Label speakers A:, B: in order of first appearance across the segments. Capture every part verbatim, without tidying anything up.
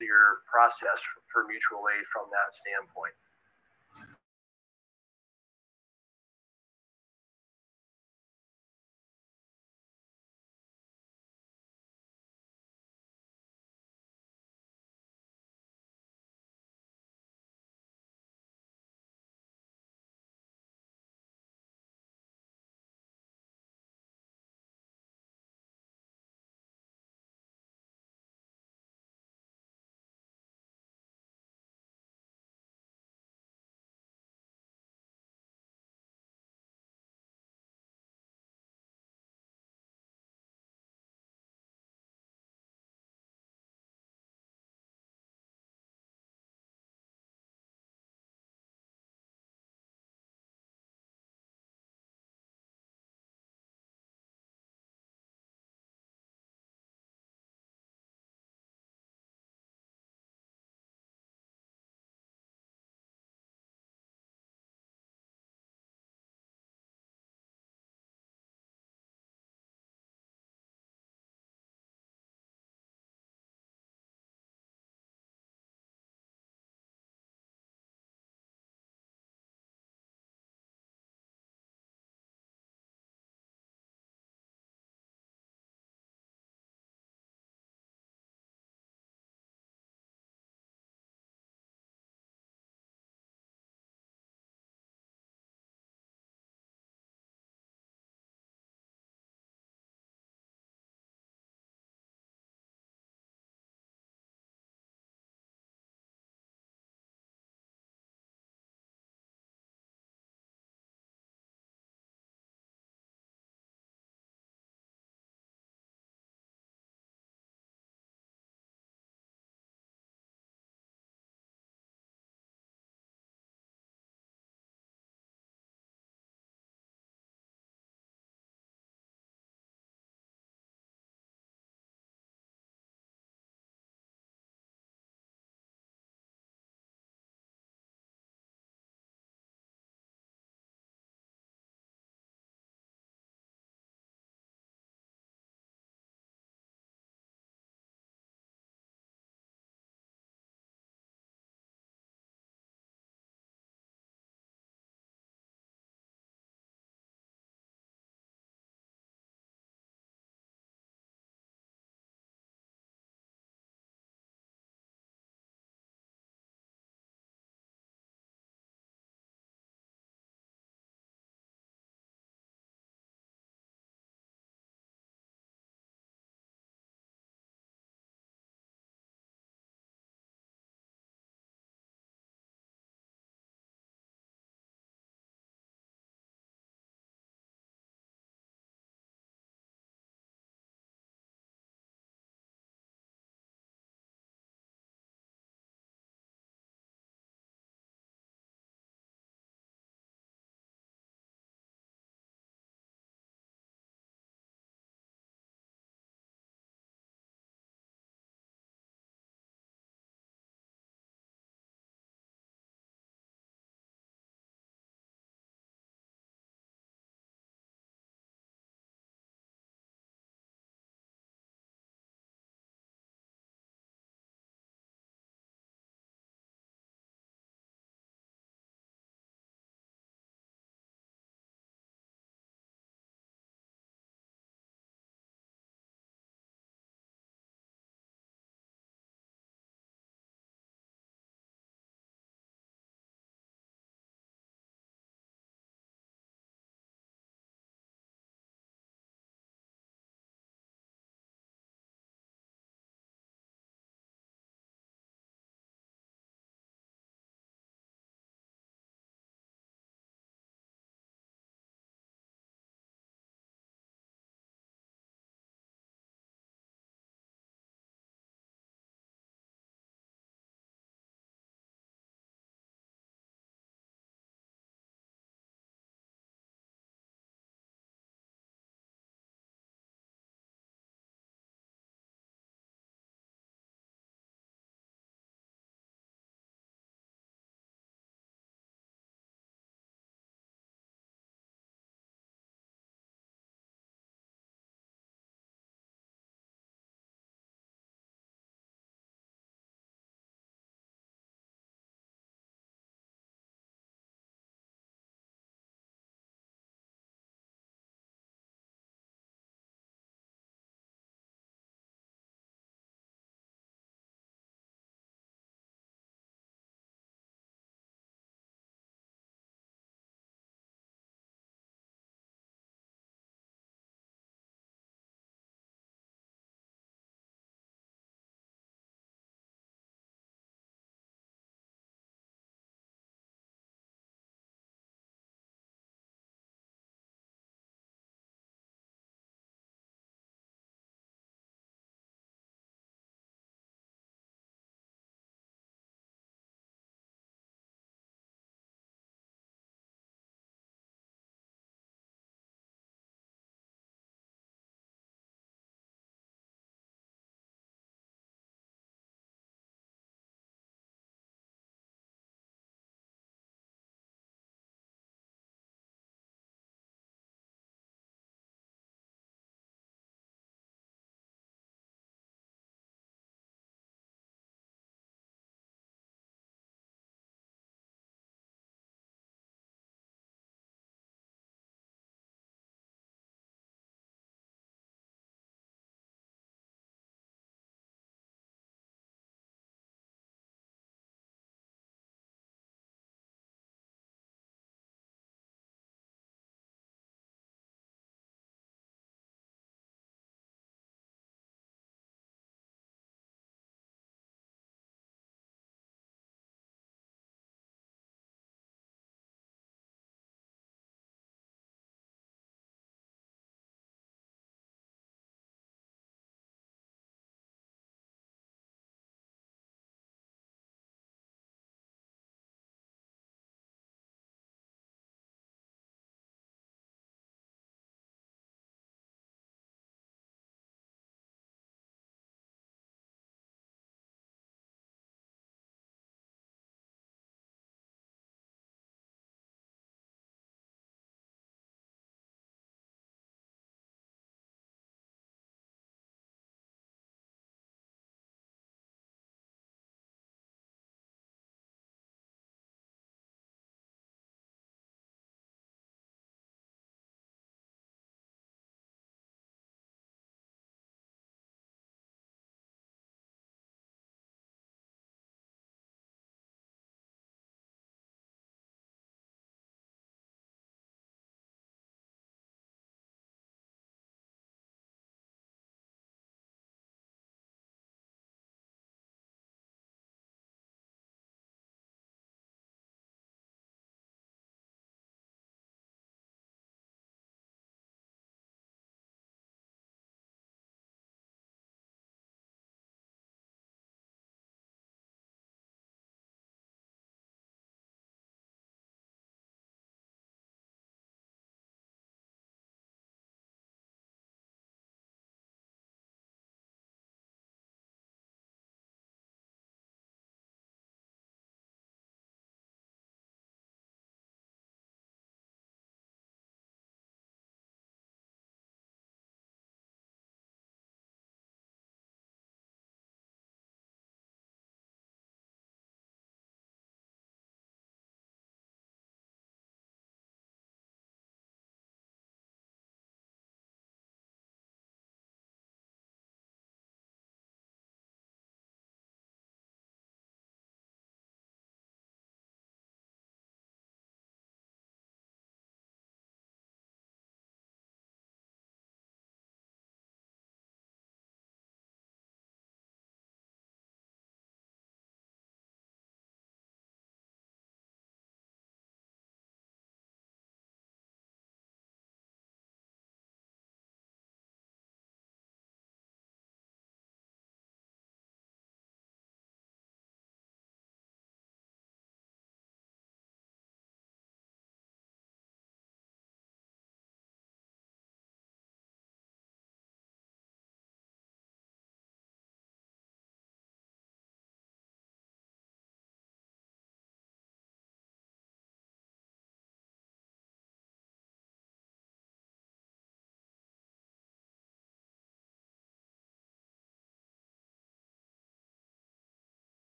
A: easier process for mutual aid from that standpoint.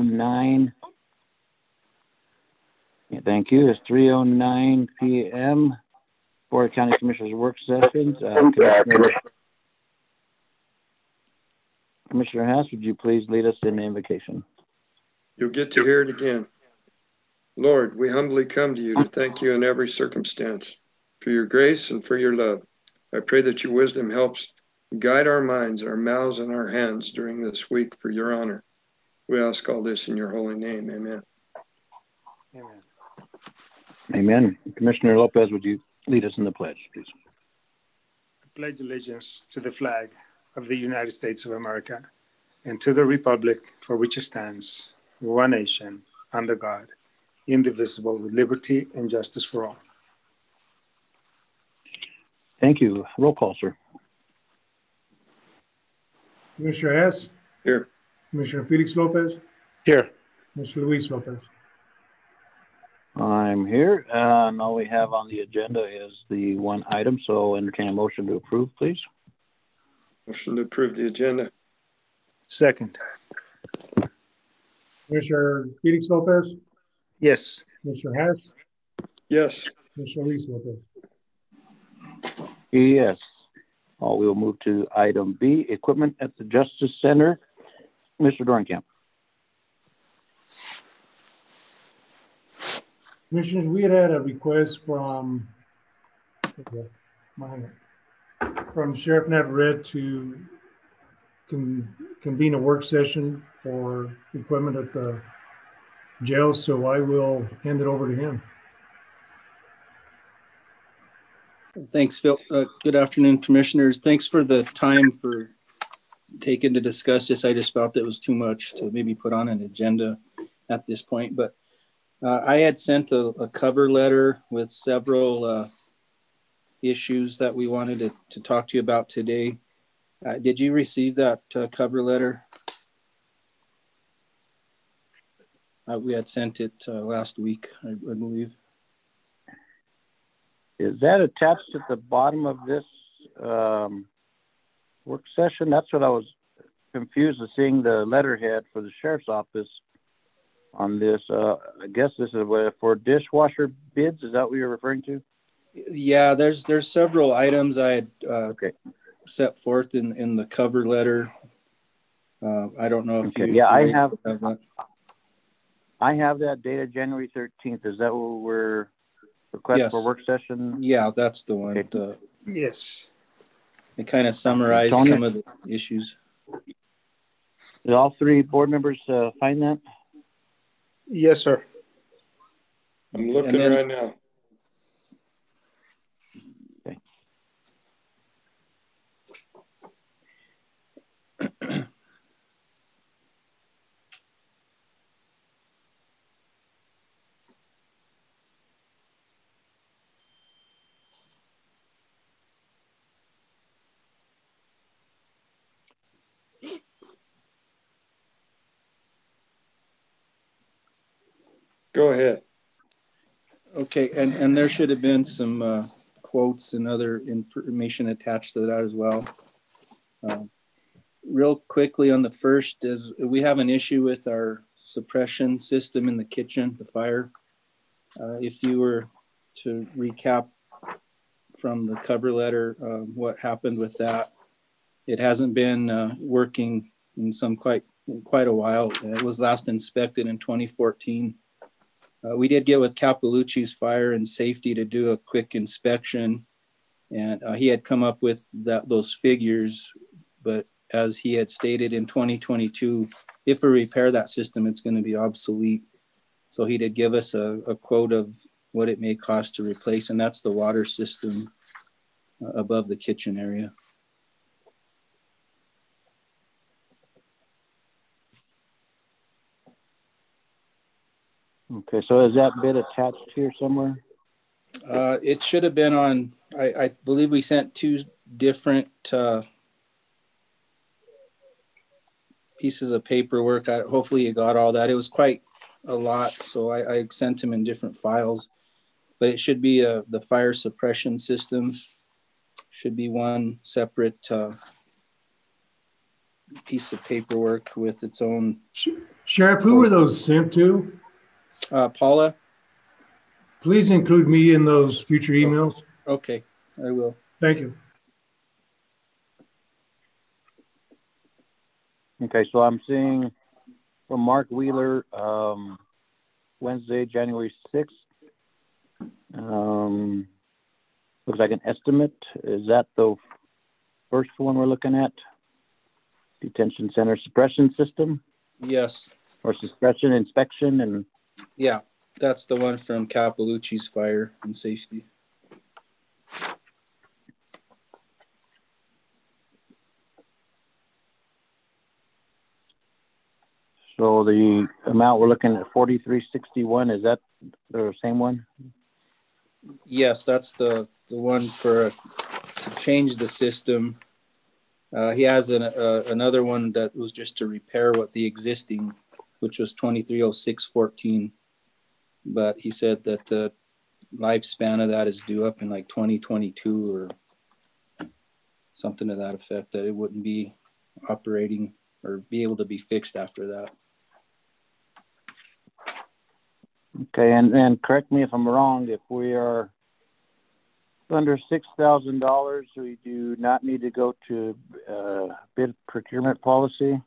B: oh nine. Yeah, thank you. It's three oh nine p m Board of County Commissioners work sessions. Uh, Commissioner, Commissioner Hess, would you please lead us in the invocation?
C: You'll get to hear it again. Lord, we humbly come to you to thank you in every circumstance for your grace and for your love. I pray that your wisdom helps guide our minds, our mouths, and our hands during this week for your honor. We ask all this in your holy name. Amen.
D: Amen.
B: Amen. Commissioner Lopez, would you lead us in the pledge, please?
D: I pledge allegiance to the flag of the United States of America and to the republic for which it stands, one nation, under God, indivisible, with liberty and justice for all.
B: Thank you. Roll call, sir.
E: Commissioner Hess?
C: Here.
E: Commissioner Felix Lopez?
D: Here.
E: Mister Luis Lopez?
B: I'm here, uh, and all we have on the agenda is the one item, so entertain a motion to approve, please.
C: Motion to approve the agenda.
D: Second.
E: Commissioner Felix Lopez?
D: Yes.
E: Commissioner Hess?
C: Yes.
E: Mister Luis Lopez?
B: Yes. Uh, we will move to item B, equipment at the Justice Center. Mister Dorenkamp.
E: Commissioners, we had had a request from from Sheriff Navarrete to con convene a work session for equipment at the jail, so I will hand it over to him.
F: Thanks, Phil. Uh, good afternoon, commissioners. Thanks for the time for taking to discuss this. I just felt it was too much to maybe put on an agenda at this point, but uh, I had sent a, a cover letter with several uh, issues that we wanted to, to talk to you about today. Uh, did you receive that uh, cover letter? Uh, we had sent it uh, last week, I, I believe.
B: Is that attached at the bottom of this um, work session? That's what I was confused with, seeing the letterhead for the sheriff's office on this. Uh, I guess this is for dishwasher bids. Is that what you're referring to?
F: Yeah, there's there's several items I had uh,
B: okay.
F: set forth in, in the cover letter. Uh, I don't know if
B: okay.
F: you...
B: Yeah, I have,
F: have
B: I have that dated January thirteenth. Is that what we're... Request
F: yes.
B: for work session?
F: Yeah, that's the one.
B: Okay.
F: Uh,
D: yes.
F: It kind of summarized
B: Tony?
F: some of the issues.
B: Did all three board members uh, find that?
D: Yes, sir.
C: I'm looking then, right now.
B: Okay.
C: Go ahead.
F: Okay, and, and there should have been some uh, quotes and other information attached to that as well. Uh, real quickly on the first is we have an issue with our suppression system in the kitchen, the fire. Uh, if you were to recap from the cover letter, uh, what happened with that, it hasn't been uh, working in some quite, quite a while. It was last inspected in twenty fourteen. Uh, we did get with Capilucci's Fire and Safety to do a quick inspection, and uh, he had come up with that, those figures, but as he had stated in twenty twenty-two, if we repair that system, it's going to be obsolete. So he did give us a, a quote of what it may cost to replace, and that's the water system uh, above the kitchen area.
B: Okay, so is that bid attached here somewhere?
F: Uh, it should have been on, I, I believe we sent two different uh, pieces of paperwork. I, hopefully you got all that. It was quite a lot, so I, I sent them in different files. But it should be a, the fire suppression system. Should be one separate uh, piece of paperwork with its own.
E: Sheriff, who were those sent to?
F: Uh, Paula?
E: Please include me in those future emails.
F: Okay, I will.
E: Thank you.
B: Okay, so I'm seeing from Mark Wheeler, um, Wednesday, January sixth. Um, looks like an estimate. Is that the first one we're looking at? Detention center suppression system?
F: Yes.
B: Or suppression inspection and
F: yeah, that's the one from Capilucci's Fire and Safety.
B: so the amount we're looking at forty-three sixty-one, is that the same one?
F: Yes, that's the the one for uh, to change the system. Uh, he has an, uh, another one that was just to repair what the existing, which was twenty-three oh six fourteen. But he said that the lifespan of that is due up in like twenty twenty-two or something to that effect, that it wouldn't be operating or be able to be fixed after that.
B: Okay, and, and correct me if I'm wrong, if we are under six thousand dollars, we do not need to go to uh, bid procurement policy.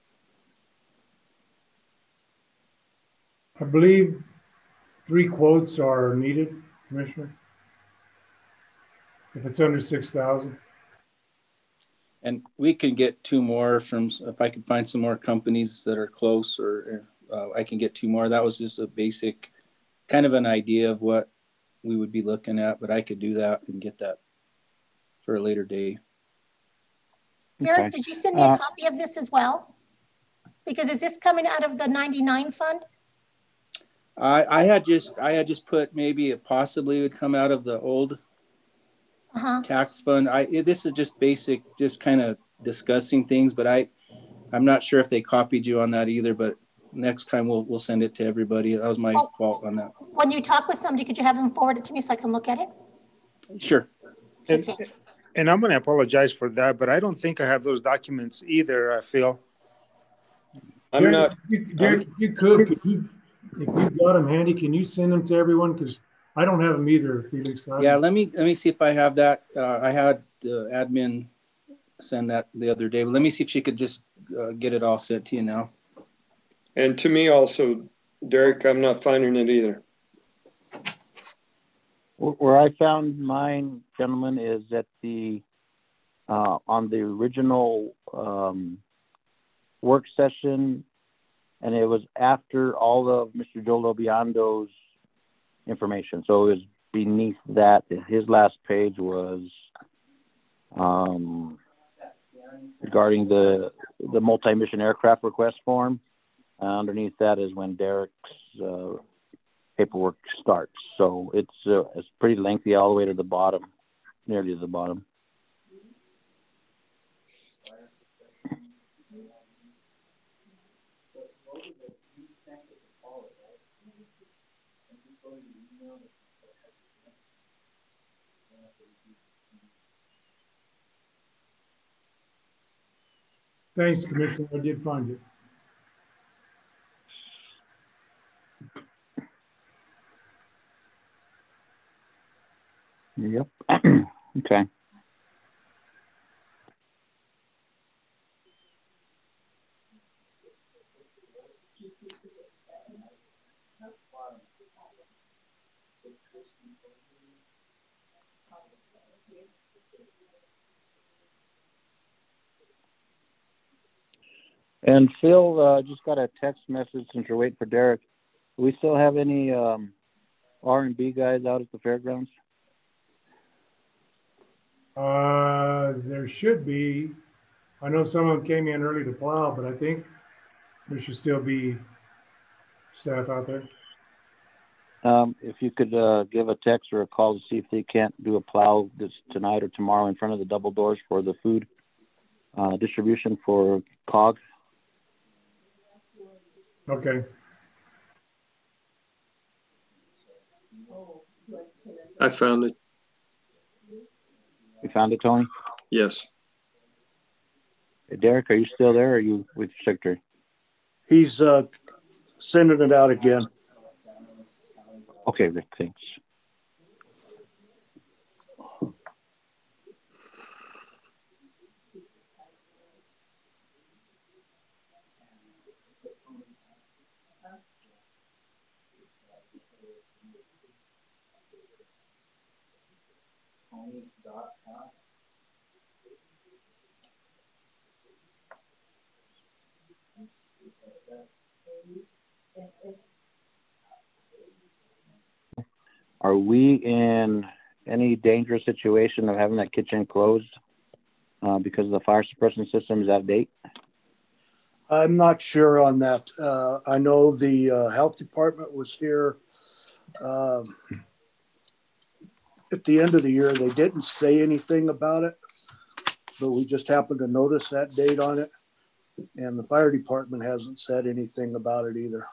E: I believe three quotes are needed, Commissioner. If it's under six thousand.
F: And we can get two more from, if I could find some more companies that are close, or uh, I can get two more. That was just a basic kind of an idea of what we would be looking at, but I could do that and get that for a later day.
G: Derek,
B: Okay.
G: did you send me
B: Uh,
G: a copy of this as well? Because is this coming out of the ninety-nine fund?
F: I, I had just I had just put maybe it possibly would come out of the old
G: Uh-huh.
F: tax fund. I it, this is just basic, just kind of discussing things, but I I'm not sure if they copied you on that either. But next time we'll we'll send it to everybody. That was my
G: Oh,
F: fault on that.
G: when you talk with somebody, could you have them forward it to me so I can look at it?
F: Sure.
D: And,
G: Okay.
D: and I'm going to apologize for that, but I don't think I have those documents either, I feel.
C: I'm
E: Derek,
C: not,
E: You, Derek, if you could, could you, if you've got them handy, can you send them to everyone? Because I don't have them either, Felix. I-
F: Yeah. Let me let me see if I have that. Uh, I had the admin send that the other day, but let me see if she could just uh, get it all sent to you now.
C: and to me also, Derek, I'm not finding it either.
B: Where I found mine, gentlemen, is that the uh, on the original um, work session, and it was after all of Mister Joe Lobiondo's information. So it was beneath that. His last page was um, regarding the the multi-mission aircraft request form. Uh, underneath that is when Derek's uh, paperwork starts. So it's uh, it's pretty lengthy all the way to the bottom, nearly to the bottom.
E: Thanks, Commissioner. I did find it.
B: Yep. Okay. And Phil, uh, just got a text message since you're waiting for Derek. Do we still have any um, R and B guys out at the fairgrounds?
E: Uh, there should be. I know some of them came in early to plow, but I think there should still be staff out there.
B: Um, if you could uh, give a text or a call to see if they can't do a plow this tonight or tomorrow in front of the double doors for the food uh, distribution for C O G.
E: Okay.
C: I found it.
B: You found it, Tony?
C: Yes.
B: Derek, are you still there, or are you with Secretary?
H: He's uh, sending it out again.
B: Okay, Rick, thanks. Are we in any dangerous situation of having that kitchen closed uh, because the fire suppression system is out of date?
H: I'm not sure on that. Uh, I know the uh, health department was here um, at the end of the year. They didn't say anything about it, but we just happened to notice that date on it. And the fire department hasn't said anything about it either.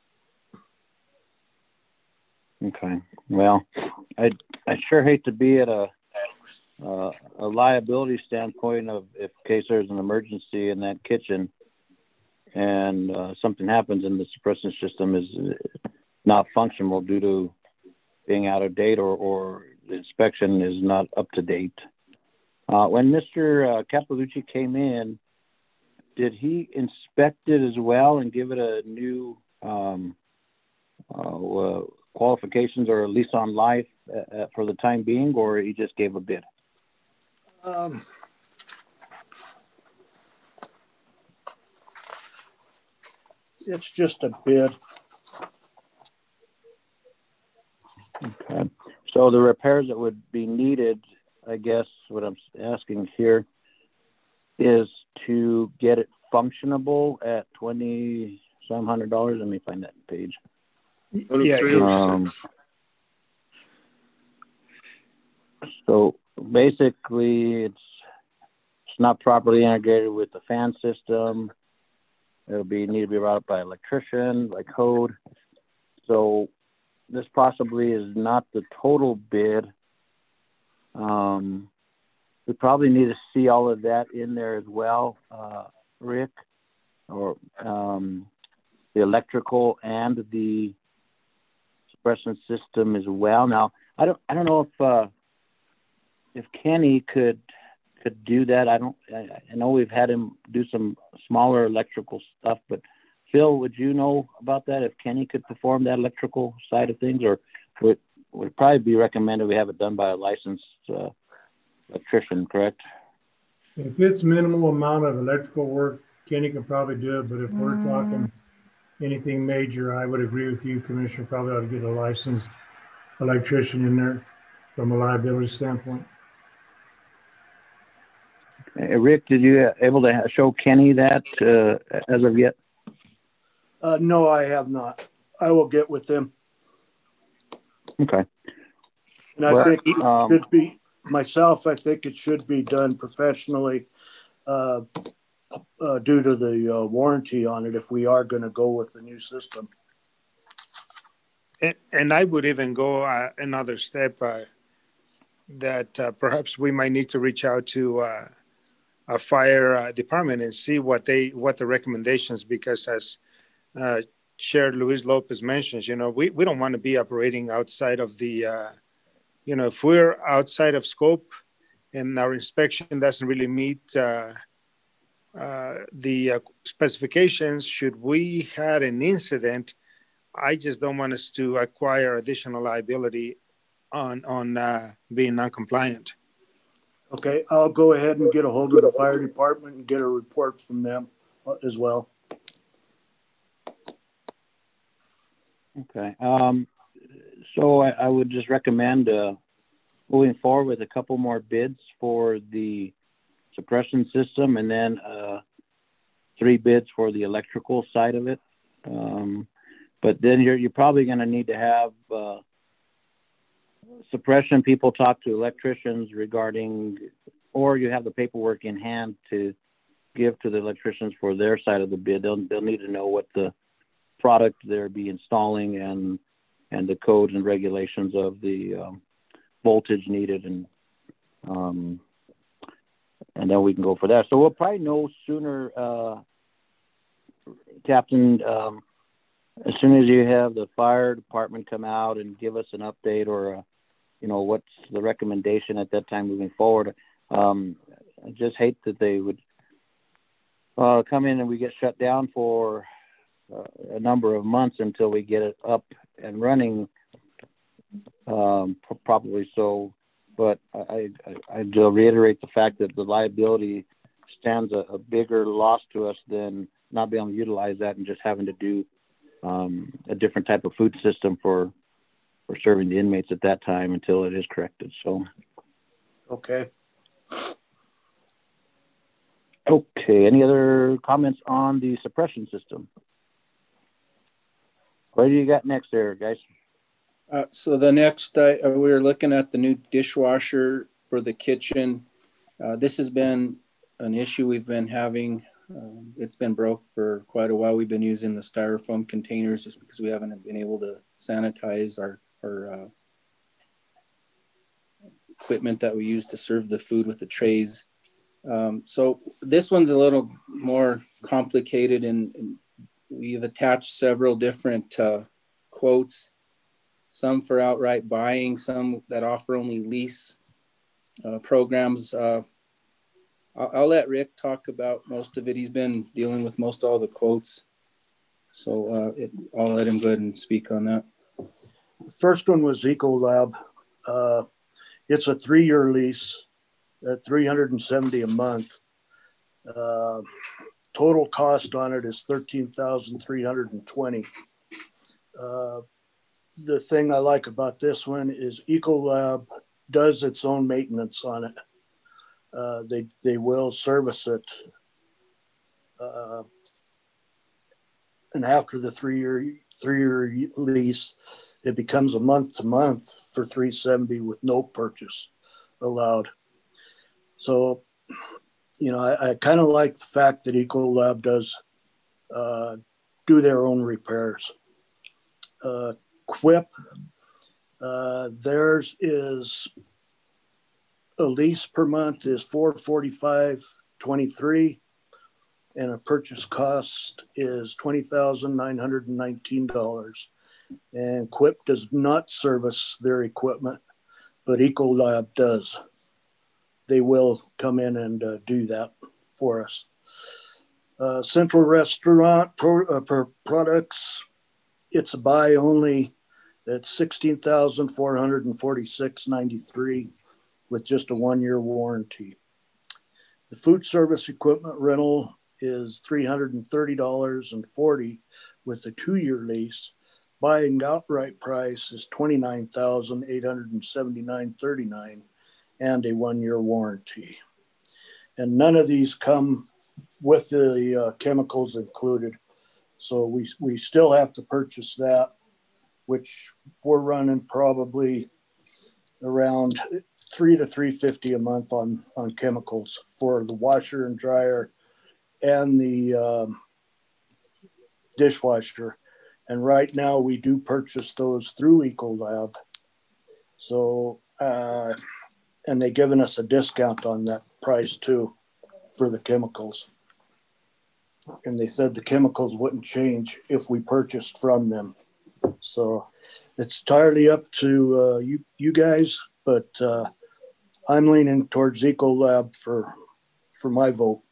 B: Okay. Well, I I sure hate to be at a uh, a liability standpoint of if in case there's an emergency in that kitchen and uh, something happens and the suppression system is not functional due to being out of date or, or the inspection is not up to date. Uh, when Mister Uh, Capilucci came in, did he inspect it as well and give it a new um, uh, uh, qualifications or a lease on life uh, for the time being, or he just gave a bid?
H: Um, it's just a bid.
B: Okay. So the repairs that would be needed, I guess what I'm asking here is to get it functionable at twenty some hundred dollars. Let me find that page.
D: Yeah,
B: Um, so basically, it's it's not properly integrated with the fan system. It'll be need to be brought up by electrician, by code. So this possibly is not the total bid. Um, we probably need to see all of that in there as well, uh, Rick, or um, the electrical and the suppression system as well. Now, I don't, I don't know if uh, if Kenny could could do that. I don't. I, I know we've had him do some smaller electrical stuff, but Phil, would you know about that? If Kenny could perform that electrical side of things, or would would probably be recommended we have it done by a licensed uh, electrician, correct?
E: If it's minimal amount of electrical work, Kenny can probably do it, but if we're talking anything major, I would agree with you, Commissioner, probably ought to get a licensed electrician in there from a liability standpoint.
B: Uh, Rick, did you uh, able to show Kenny that uh, as of yet?
H: Uh, no, I have not. I will get with them.
B: Okay.
H: And I
B: Well,
H: think it
B: um,
H: should be, myself, I think it should be done professionally uh, uh, due to the uh, warranty on it if we are going to go with the new system.
D: And, and I would even go uh, another step uh, that uh, perhaps we might need to reach out to uh, a fire uh, department and see what they what the recommendations, because as uh, Chair Luis Lopez mentions, you know, we, we don't want to be operating outside of the, uh, you know, if we're outside of scope and our inspection doesn't really meet uh, uh, the uh, specifications, should we had an incident, I just don't want us to acquire additional liability on on uh, being non-compliant.
H: Okay, I'll go ahead and get a hold of the fire department and get a report from them as well.
B: Okay. Um, so I, I would just recommend uh, moving forward with a couple more bids for the suppression system, and then uh, three bids for the electrical side of it. Um, but then you're you're probably going to need to have uh, suppression people talk to electricians regarding, or you have the paperwork in hand to give to the electricians for their side of the bid. They'll they'll need to know what the product they'll be installing and and the codes and regulations of the um, voltage needed and um, and then we can go for that. So we'll probably know sooner, uh, Captain, um, as soon as you have the fire department come out and give us an update or, uh, you know, what's the recommendation at that time moving forward. Um, I just hate that they would uh, come in and we get shut down for uh, a number of months until we get it up and running, um, probably so. But I, I, I do reiterate the fact that the liability stands a, a bigger loss to us than not being able to utilize that and just having to do um, a different type of food system for for serving the inmates at that time until it is corrected. So,
H: Okay.
B: okay. Any other comments on the suppression system? What do you got next there, guys?
F: Uh, so the next, uh, we were looking at the new dishwasher for the kitchen. Uh, this has been an issue we've been having. Um, it's been broke for quite a while. We've been using the styrofoam containers just because we haven't been able to sanitize our, our uh, equipment that we use to serve the food with the trays. Um, so this one's a little more complicated, and, and we've attached several different uh, quotes, some for outright buying, some that offer only lease uh, programs. Uh, I'll, I'll let Rick talk about most of it. He's been dealing with most all the quotes. So uh, it, I'll let him go ahead and speak on that.
H: The first one was Ecolab. Uh, it's a three-year lease at three hundred seventy dollars a month. Uh, total cost on it is thirteen thousand three hundred twenty dollars. Uh, the thing I like about this one is Ecolab does its own maintenance on it. Uh, they they will service it, uh, and after the three year three year lease, it becomes a month to month for three hundred seventy dollars with no purchase allowed. So, you know, I, I kind of like the fact that Ecolab does uh, do their own repairs. Uh, Quip, uh, theirs is a lease per month is four hundred forty-five dollars and twenty-three cents, and a purchase cost is twenty thousand nine hundred nineteen dollars. And Quip does not service their equipment, but Ecolab does. They will come in and uh, do that for us. Uh, Central Restaurant pro, uh, per products, it's a buy only at sixteen thousand four hundred forty-six dollars and ninety-three cents with just a one-year warranty. The food service equipment rental is three hundred thirty dollars and forty cents with a two-year lease. Buying outright price is twenty-nine thousand eight hundred seventy-nine dollars and thirty-nine cents and a one-year warranty. And none of these come with the uh, chemicals included. So we, we still have to purchase that, which we're running probably around three to three fifty a month on, on chemicals for the washer and dryer and the um, dishwasher. And right now we do purchase those through Ecolab. So, uh, and they've given us a discount on that price too for the chemicals. And they said the chemicals wouldn't change if we purchased from them. So it's entirely up to uh, you, you guys, but uh, I'm leaning towards Ecolab for, for my vote.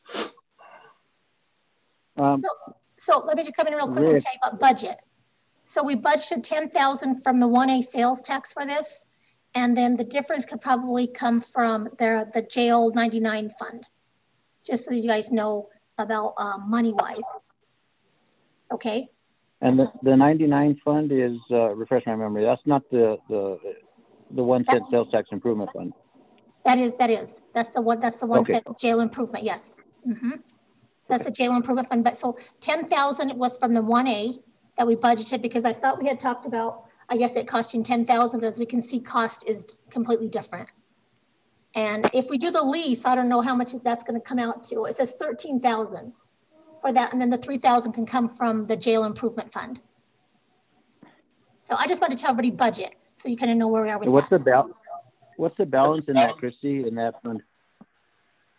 B: Um,
G: So, so let me just come in real quick
B: Rick.
G: and tell you about budget. So we budgeted ten thousand from the one A sales tax for this. And then the difference could probably come from the, the jail ninety-nine fund, just so you guys know about um, money-wise. Okay.
B: and the, the ninety-nine fund is, uh, refresh my memory, that's not the, the, the one cent sales tax improvement fund.
G: That is, that is, that's the one, that's the one
B: Okay.
G: said jail improvement, yes. Mm-hmm. So that's the jail improvement fund. But so ten thousand was from the one A that we budgeted, because I thought we had talked about, I guess it costing ten thousand, but as we can see, cost is completely different. And if we do the lease, I don't know how much is that's going to come out to. It says thirteen thousand for that. And then the three thousand can come from the jail improvement fund. So I just want to tell everybody budget, so you kind of know where we are with
B: So what's
G: that.
B: the bal- what's the balance in that, Christy, in that fund?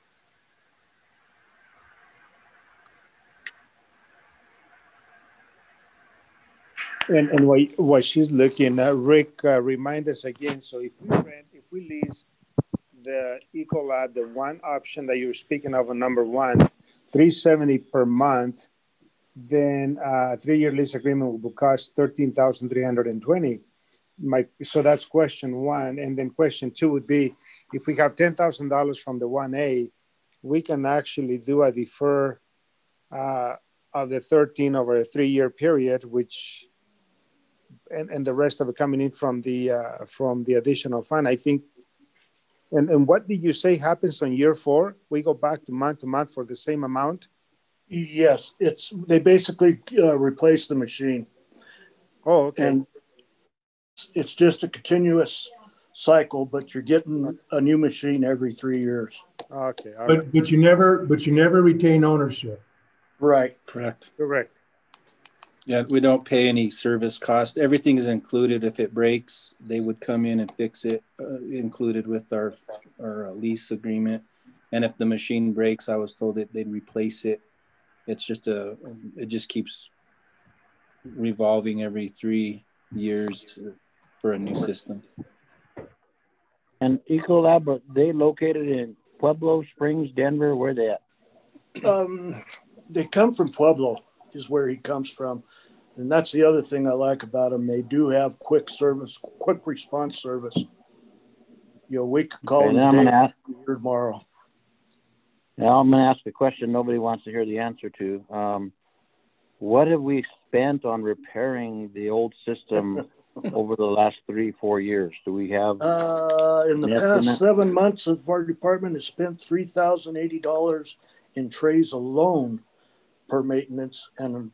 D: And, and while, while she's looking, uh, Rick, uh, remind us again. So if we rent, if we lease the Ecolab, the one option that you're speaking of on number one, three seventy per month, then uh, a three-year lease agreement will cost thirteen thousand three hundred twenty. My, so that's question one. And then question two would be, if we have ten thousand dollars from the one A, we can actually do a defer uh, of the thirteen over a three-year period, which, and, and the rest of it coming in from the uh, from the additional fund. I think, and, and what did you say happens on year four? We go back to month to month for the same amount?
H: Yes, it's they basically uh, replace the machine.
D: Oh, okay.
H: And it's just a continuous cycle, but you're getting a new machine every three years.
D: Okay. All
E: But,
D: right.
E: but you never, but you never retain ownership.
H: Right.
F: Correct.
D: Correct.
F: Yeah, we don't pay any service cost. Everything is included. If it breaks, they would come in and fix it, uh, included with our, our uh, lease agreement. And if the machine breaks, I was told that they'd replace it. It's just a, it just keeps revolving every three years to, for a new system.
B: And Ecolab, are they located in Pueblo Springs, Denver? Where they at?
H: Um, they come from Pueblo, is where he comes from. And that's the other thing I like about them. They do have quick service, quick response service. You know, we could call
B: Okay,
H: them
B: I'm
H: today
B: gonna ask,
H: or tomorrow.
B: now I'm going to ask a question nobody wants to hear the answer to. Um, what have we spent on repairing the old system over the last three, four years? Do we have
H: Uh, in the
B: an
H: past
B: estimate?
H: seven months of our department has spent three thousand eighty dollars in trays alone per maintenance. And,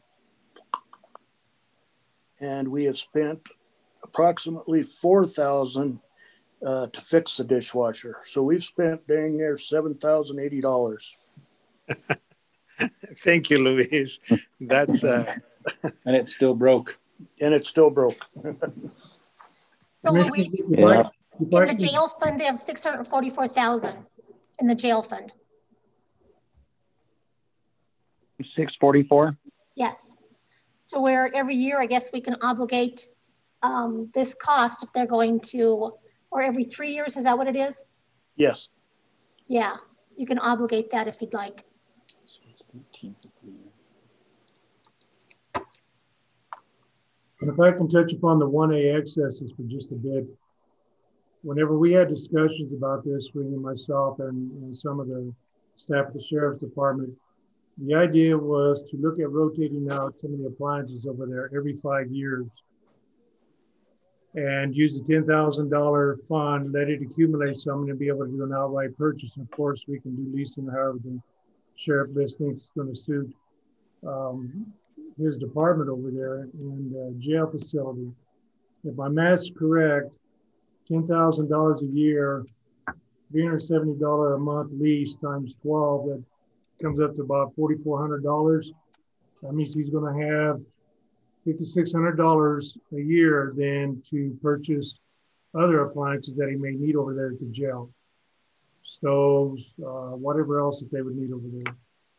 H: and we have spent approximately four thousand dollars uh, to fix the dishwasher. So we've spent dang near seven thousand eighty dollars.
D: Thank you, Luis. That's uh
F: And it's still broke.
H: And it's still broke.
G: So
E: Commissioners,
G: Luis,
E: if I-
B: Yeah.
E: if I
G: in the
E: can-
G: jail fund, they have six hundred forty-four thousand in the jail fund.
B: six forty-four?
G: Yes. So where every year, I guess we can obligate um, this cost if they're going to, or every three years, is that what it is?
H: Yes.
G: Yeah, you can obligate that if you'd like.
F: So it's thirteen for three years.
E: And if I can touch upon the one A excesses for just a bit. Whenever we had discussions about this, between myself and, and some of the staff of the Sheriff's Department, the idea was to look at rotating out some of the appliances over there every five years and use the ten thousand dollar fund, let it accumulate some and be able to do an outright purchase. And of course, we can do leasing however the sheriff list thinks it's going to suit um, his department over there and uh, jail facility. If my math's correct, ten thousand dollars a year, three hundred seventy dollars a month lease times twelve, that comes up to about four thousand four hundred dollars. That means he's going to have five thousand six hundred dollars a year then to purchase other appliances that he may need over there at the jail. Stoves, uh, whatever else that they would need over there.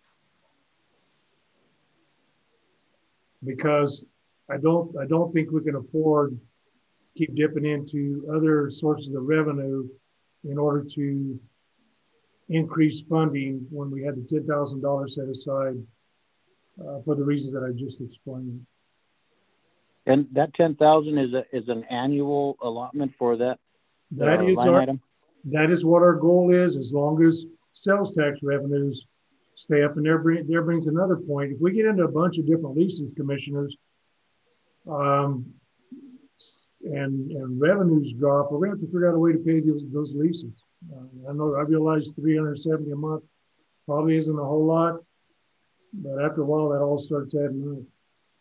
E: Because I don't, I don't think we can afford keep dipping into other sources of revenue in order to increase funding when we had the ten thousand dollars set aside uh, for the reasons that I just explained.
B: And that ten thousand is a, is an annual allotment for that
E: That
B: uh,
E: is
B: line
E: our,
B: item?
E: that is what our goal is, as long as sales tax revenues stay up. And there, bring, there brings another point. If we get into a bunch of different leases, commissioners, um, and, and revenues drop, we're going to have to figure out a way to pay those, those leases. Uh, I know I realize three hundred seventy a month probably isn't a whole lot, but after a while that all starts adding up.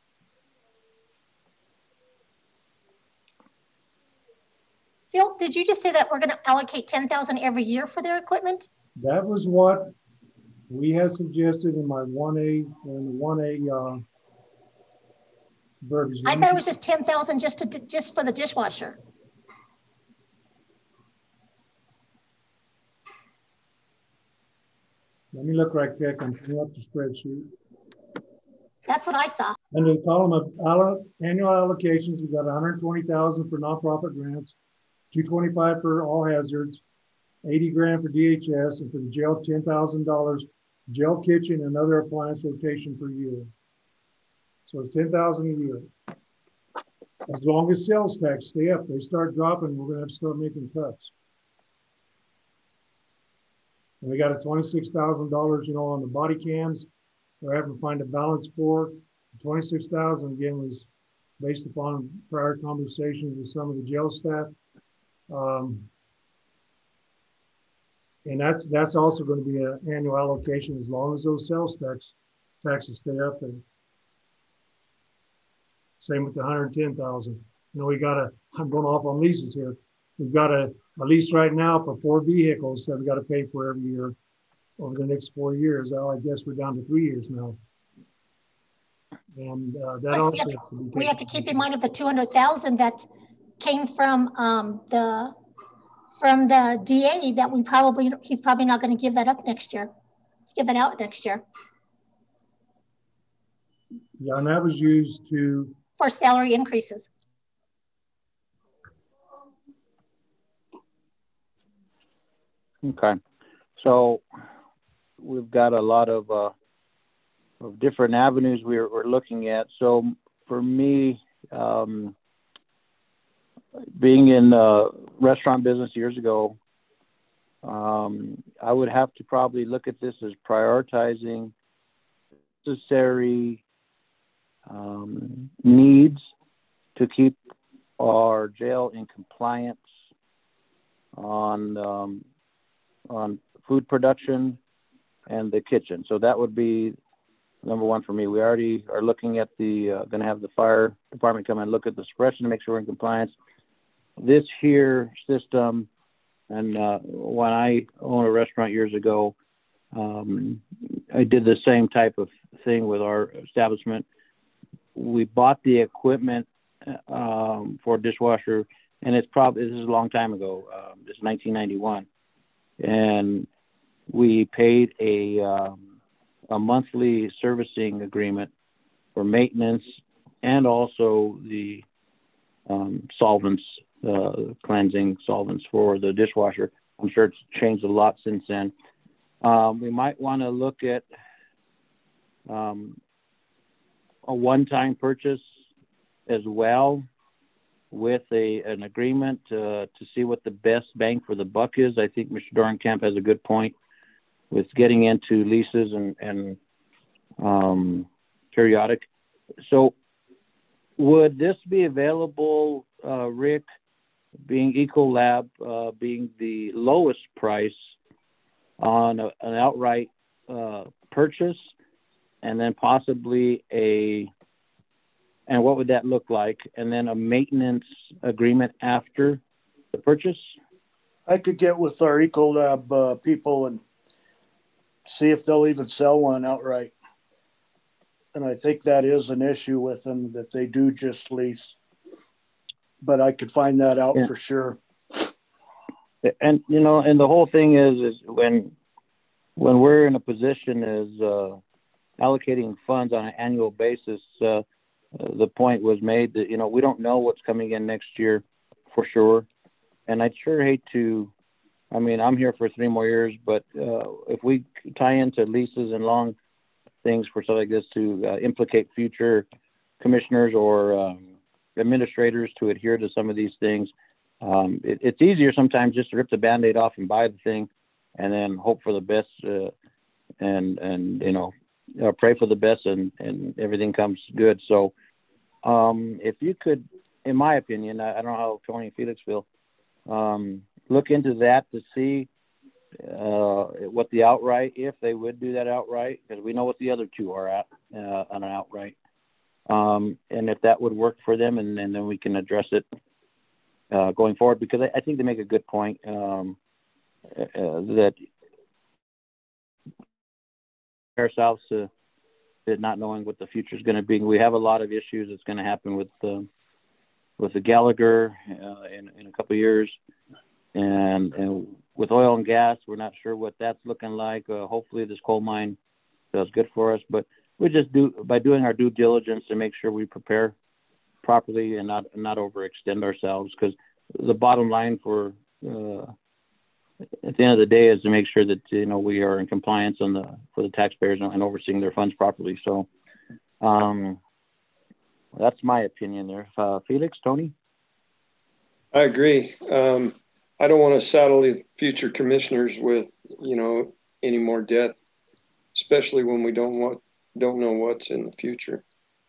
G: Phil, did you just say that we're going to allocate ten thousand every year for their equipment?
E: That was what we had suggested in my one A in the one A uh, version.
G: I thought it was just ten thousand just to just for the dishwasher.
E: Let me look right quick and pull up the spreadsheet.
G: That's what I saw.
E: Under the column of allo- annual allocations, we've got one hundred twenty thousand for nonprofit grants, two twenty-five for all hazards, eighty grand for D H S, and for the jail, ten thousand dollars jail kitchen and other appliance rotation per year. So it's ten thousand a year. As long as sales tax stay up, they start dropping, we're gonna have to start making cuts. And we got a twenty-six thousand dollars, you know, on the body cams. We're having to find a balance for. twenty-six thousand again was based upon prior conversations with some of the jail staff. Um, and that's that's also going to be an annual allocation as long as those sales tax taxes stay up there. Same with the one hundred ten thousand. You know, we got a, I'm going off on leases here. We've got a, a lease right now for four vehicles that we got to pay for every year over the next four years. Oh, I guess we're down to three years now. And uh, that
G: Plus,
E: also
G: we have, to,
E: has to be
G: we have to keep in mind of the two hundred thousand that came from um, the from the D A that we probably, he's probably not going to give that up next year, give that out next year.
E: Yeah, and that was used to
G: for salary increases.
B: Okay, so we've got a lot of, uh, of different avenues we're, we're looking at. So for me, um, being in the restaurant business years ago, um, I would have to probably look at this as prioritizing necessary um, needs to keep our jail in compliance on um, on food production and the kitchen. So that would be number one for me. We already are looking at the, uh, going to have the fire department come and look at the suppression to make sure we're in compliance. This here system, and uh, when I owned a restaurant years ago, um, I did the same type of thing with our establishment. We bought the equipment um, for a dishwasher, and it's probably, this is a long time ago. Um, it's nineteen ninety-one. And we paid a, um, a monthly servicing agreement for maintenance and also the um, solvents, uh, cleansing solvents for the dishwasher. I'm sure it's changed a lot since then. Um, we might want to look at um, a one-time purchase as well, with a an agreement uh, to see what the best bang for the buck is. I think Mister Dorenkamp has a good point with getting into leases and, and um, periodic. So would this be available, uh, Rick, being Ecolab, uh, being the lowest price on a, an outright uh, purchase, and then possibly a And what would that look like? And then a maintenance agreement after the purchase?
H: I could get with our Ecolab uh, people and see if they'll even sell one outright. And I think that is an issue with them, that they do just lease. But I could find that out yeah. for sure.
B: And, you know, and the whole thing is, is when, when we're in a position as uh, allocating funds on an annual basis, uh, Uh, the point was made that, you know, we don't know what's coming in next year for sure. And I'd sure hate to, I mean, I'm here for three more years, but uh, if we tie into leases and long things for stuff like this to uh, implicate future commissioners or um, administrators to adhere to some of these things, um, it, it's easier sometimes just to rip the Band-Aid off and buy the thing and then hope for the best uh, and, and, you know, Uh, pray for the best and, and everything comes good. So um, if you could, in my opinion, I, I don't know how Tony and Felix feel, um, look into that to see uh, what the outright, if they would do that outright, because we know what the other two are at uh, on an outright. Um, and if that would work for them, and, and then we can address it uh, going forward, because I, I think they make a good point um, uh, that ourselves to, to not knowing what the future is going to be. We have a lot of issues that's going to happen with the with the Gallagher uh, in, in a couple of years, and, and with oil and gas, we're not sure what that's looking like. Uh, hopefully, this coal mine does good for us. But we just do by doing our due diligence to make sure we prepare properly and not not overextend ourselves. Because the bottom line for uh, at the end of the day is to make sure that you know we are in compliance on the for the taxpayers and, and overseeing their funds properly. So um, that's my opinion there. Uh, Felix, Tony.
C: I agree. Um, I don't want to saddle the future commissioners with, you know, any more debt, especially when we don't want, don't know what's in the future.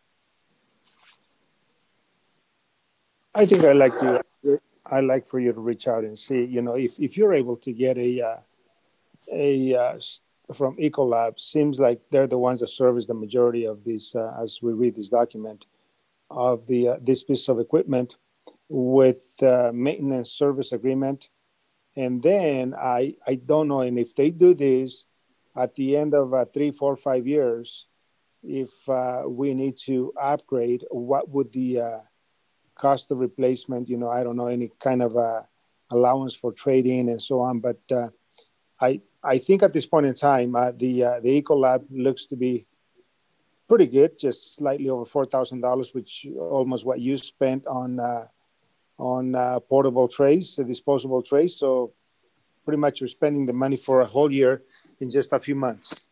D: I think I like to, I like for you to reach out and see, you know, if, if you're able to get a, uh, a, uh, from Ecolab, seems like they're the ones that service the majority of these, uh, as we read this document, of the, uh, this piece of equipment with uh, maintenance service agreement. And then I, I don't know, and if they do this at the end of uh, three, four, five years, if uh, we need to upgrade, what would the uh, cost of replacement, you know, I don't know, any kind of uh, allowance for trading and so on. But uh, I, I think at this point in time, uh, the, uh, the Ecolab looks to be pretty good, just slightly over four thousand dollars, which almost what you spent on uh, on uh, portable trays, uh, disposable trays. So pretty much you're spending the money for a whole year in just a few months.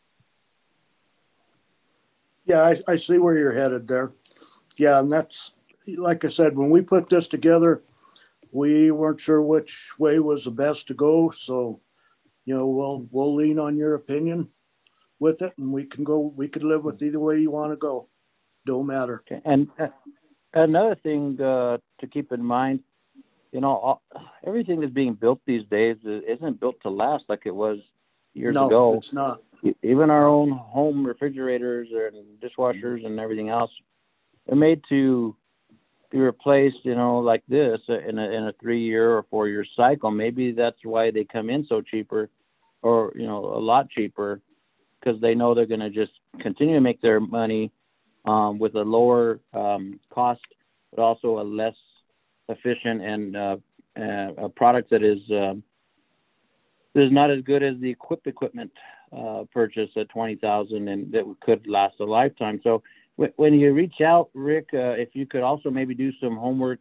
H: Yeah, I, I see where you're headed there. Yeah, and that's, like I said, when we put this together, we weren't sure which way was the best to go. So, you know, we'll we'll lean on your opinion with it, and we can go, we could live with either way you want to go. Don't matter.
B: Okay. And uh, another thing uh, to keep in mind, you know, all, everything that's being built these days isn't built to last like it was years
H: no,
B: ago.
H: It's not.
B: Even our own home refrigerators and dishwashers and everything else are made to be replaced, you know, like this in a, in a three-year or four-year cycle. Maybe that's why they come in so cheaper, or, you know, a lot cheaper, because they know they're going to just continue to make their money um, with a lower um, cost, but also a less efficient and uh, uh, a product that is uh, that is not as good as the equipped equipment uh, purchase at twenty thousand and that could last a lifetime. So w- when you reach out, Rick, uh, if you could also maybe do some homework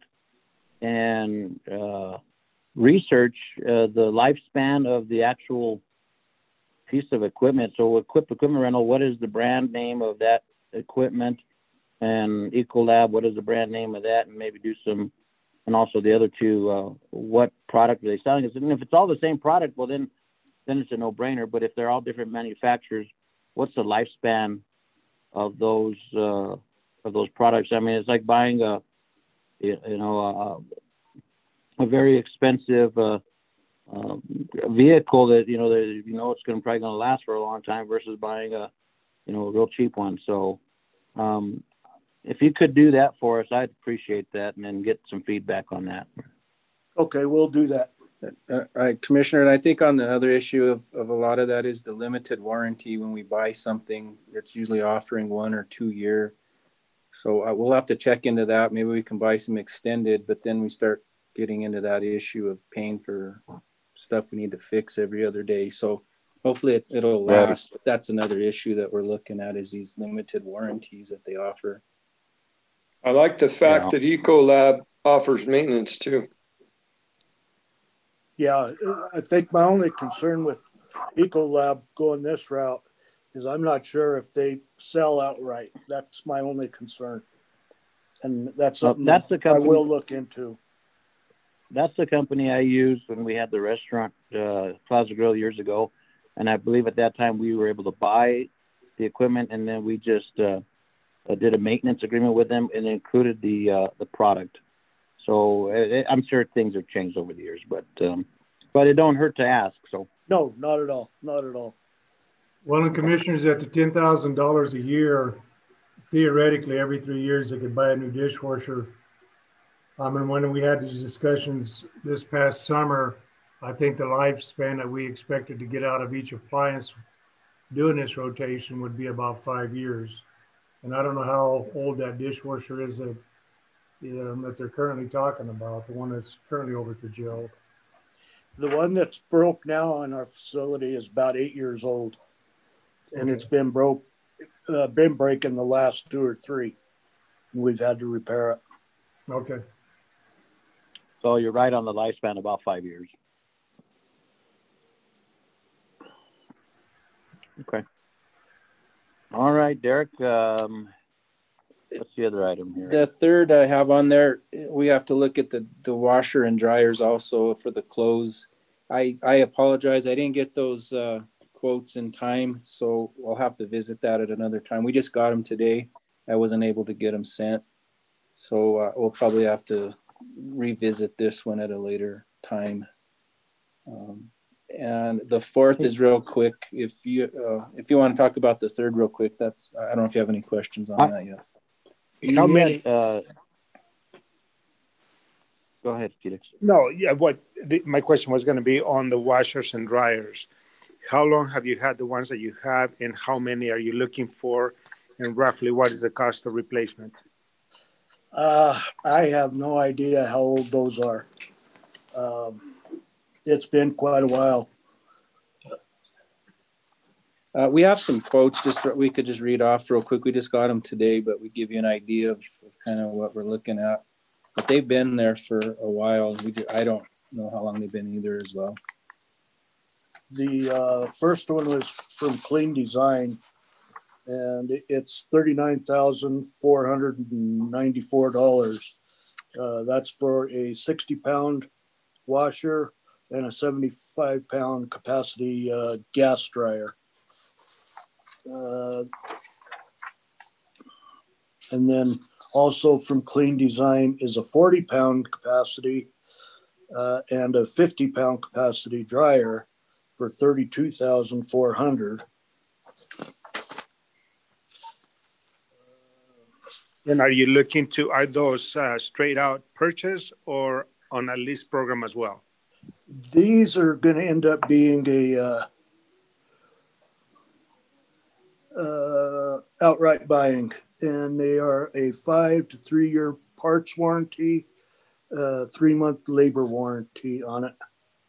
B: and uh, research uh, the lifespan of the actual piece of equipment. So equipped equipment rental, what is the brand name of that equipment? And Ecolab, what is the brand name of that? And maybe do some, and also the other two, uh, what product are they selling? And if it's all the same product, well, then then it's a no-brainer. But if they're all different manufacturers, what's the lifespan of those uh, of those products? I mean, it's like buying a, you know, a, a very expensive uh, uh, vehicle that, you know, that, you know, it's going to probably going to last for a long time versus buying a, you know, a real cheap one. So um, if you could do that for us, I'd appreciate that, and then get some feedback on that.
H: Okay, we'll do that.
F: Uh, right, Commissioner, and I think on the other issue of, of a lot of that is the limited warranty. When we buy something, it's usually offering one or two year. So uh, we'll have to check into that. Maybe we can buy some extended, but then we start getting into that issue of paying for stuff we need to fix every other day. So hopefully it, it'll last, but that's another issue that we're looking at, is these limited warranties that they offer.
C: I like the fact
B: Yeah.
C: that Ecolab offers maintenance too.
H: Yeah, I think my only concern with Ecolab going this route is I'm not sure if they sell outright. That's my only concern. And that's
B: Well,
H: something
B: that's
H: that
B: the
H: I
B: company-
H: will look into.
B: That's the company I used when we had the restaurant, uh, Plaza Grill, years ago. And I believe at that time we were able to buy the equipment, and then we just uh, uh, did a maintenance agreement with them, and it included the uh, the product. So uh, I'm sure things have changed over the years, but um, but it don't hurt to ask. So
H: No, not at all. Not at all.
E: Well, and commissioners, at the ten thousand dollars a year, theoretically, every three years they could buy a new dishwasher. Um, and when we had these discussions this past summer, I think the lifespan that we expected to get out of each appliance doing this rotation would be about five years. And I don't know how old that dishwasher is that, you know, that they're currently talking about, the one that's currently over at the jail.
H: The one that's broke now in our facility is about eight years old. And
E: Okay.
H: it's been broke uh, been breaking the last two or three. And we've had to repair it.
E: Okay.
B: So you're right on the lifespan, about five years. Okay. All right, Derek. Um, what's the other item here?
F: The third I have on there, we have to look at the, the washer and dryers also for the clothes. I, I apologize. I didn't get those uh, quotes in time, so I'll have to visit that at another time. We just got them today. I wasn't able to get them sent. So uh, we'll probably have to revisit this one at a later time. Um, and the fourth is real quick. If you uh, if you want to talk about the third real quick, that's I don't know if you have any questions on
B: I,
F: that yet.
D: How
B: yeah,
D: many?
B: Uh, go ahead, Felix.
D: No, yeah. What the, my question was going to be on the washers and dryers. How long have you had the ones that you have, and how many are you looking for, and roughly what is the cost of replacement?
H: Uh, I have no idea how old those are. Um, it's been quite a while.
F: Uh, we have some quotes. Just for, we could just read off real quick. We just got them today, but we give you an idea of, of kind of what we're looking at. But they've been there for a while. We do, I don't know how long they've been either as well.
H: The uh, first one was from Clean Design, and it's thirty-nine thousand four hundred ninety-four dollars. Uh, that's for a sixty pound washer and a seventy-five pound capacity uh, gas dryer. Uh, and then also from Clean Design is a forty pound capacity uh, and a fifty pound capacity dryer for thirty-two thousand four hundred dollars.
D: And are you looking to, are those uh, straight out purchase or on a lease program as well?
H: These are going to end up being a uh, uh, outright buying, and they are a five to three year parts warranty, uh, three month labor warranty on it.